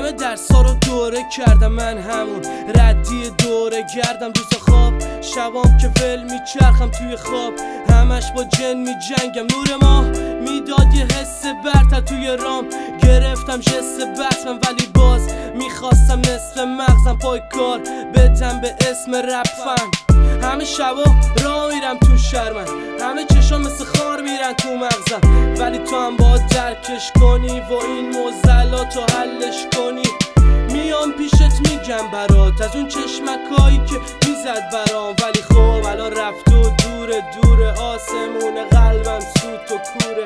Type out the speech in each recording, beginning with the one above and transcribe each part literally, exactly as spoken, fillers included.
همه درسا رو دوره کردم، من همون ردی دوره گردم. روز خواب شبام که ول میچرخم توی خواب، همش با جن میجنگم. نور ماه میداد یه حس برتر توی رام، گرفتم جس بطمم ولی باز میخواستم نصف مغزم پای کار بدم به اسم رپ فن. همه شبا راه میرم تو شرمن، همه چشام مثل خار میرن تو مغزم، ولی تو هم باید درکش کنی و این معضلاتو حلش کنی. میام پیشت میگم برات از اون چشمکایی که میزد برام، ولی خب الان رفت و دوره دوره آسمون قلبم سوت و کوره،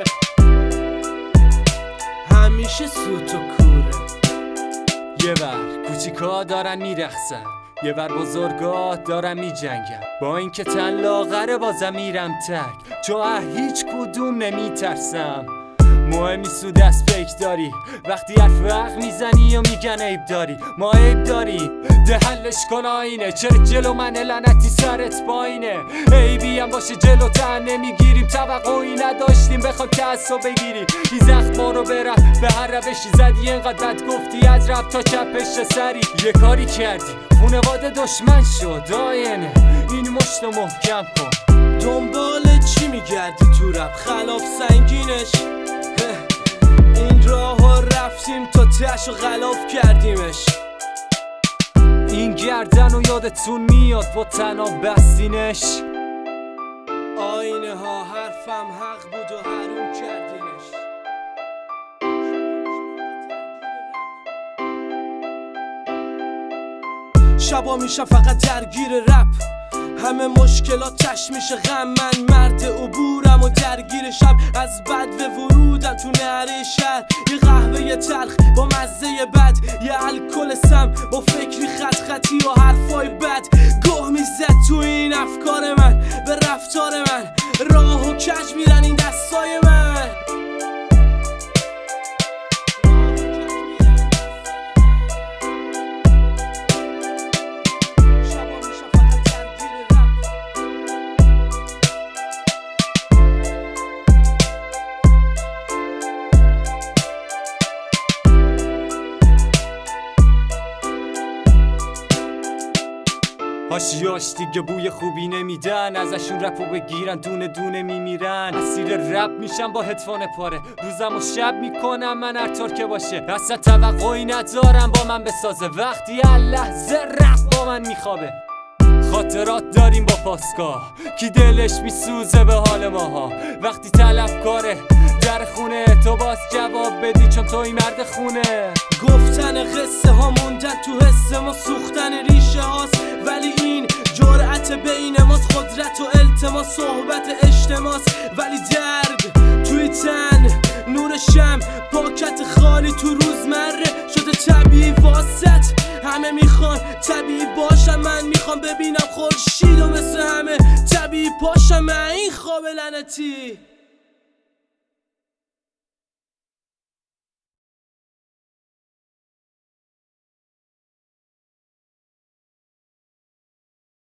همیشه سوت و کوره. یه بر کوچیکا دارن میرخصن، یه بر بزرگا دارم می جنگم، با اینکه تن لاغره بازم میرم تک، چون هیچ کدوم نمی ترسم. مهمی سود از پیک داری وقتی حرف وقت میزنی و میگن عیب داری، ما عیب داری ده حلش کن آینه، چرا جلو من لعنتی سرت پایینه؟ عیبی هم باشه جلو تن نمیگیریم، توقعی نداشتیم بخوام کسو بگیریم. این زخما رو برفت به هر روشی زدی، اینقدر بد گفتی از رفت تا چپش سری. یه کاری کردی خونواده دشمن شد آینه، این مشتو محکم کن. دنبال چی میگردی تو رپ خلاف سنگینش؟ این راه ها رفتیم تا تش و غلاف کردیمش. این گردن و یادتون میاد با تنها بستینش، آینه ها حرفم حق بود و حروم کردینش. شبا میشم فقط درگیر رپ، همه مشکلاتش میشه غم. من مرد عبورم و درگیر شب، از بد و ورودم تو نهره شهر. یه قهوه تلخ با مزه بد، یه الکل سم با فکری خط خطی و حرفای بد. گوه میزد تو این افکار من به رفتار من، راه و کج میرن این دستای من. هاشیاش دیگه بوی خوبی نمیدن، ازشون رپو بگیرن دونه دونه میمیرن. اسیر رپ میشم با هدفون پاره، روزم و شب میکنم من هر طور که باشه. اصلا توقعی ندارم با من بسازه، وقتی هر لحظه رپ با من میخوابه. خاطرات داریم با پاسگاه، کی دلش میسوزه به حال ماها. وقتی طلبکاره در خونه تو باز جواب بدی چون توی مرد خونه. گفتن قصه ها موندن تو حس ما، سوختن ریشه هاست ولی این جرأت بین ماست. قدرت و التماس صحبت اجتماس، ولی درد توی تن نور شم پاکت خالی تو روزمره شده طبیعی واسط. همه میخوان طبیعی باشم، من میخوام ببینم خورشید و مثل همه طبیعی پاشم. من این خواب لعنتی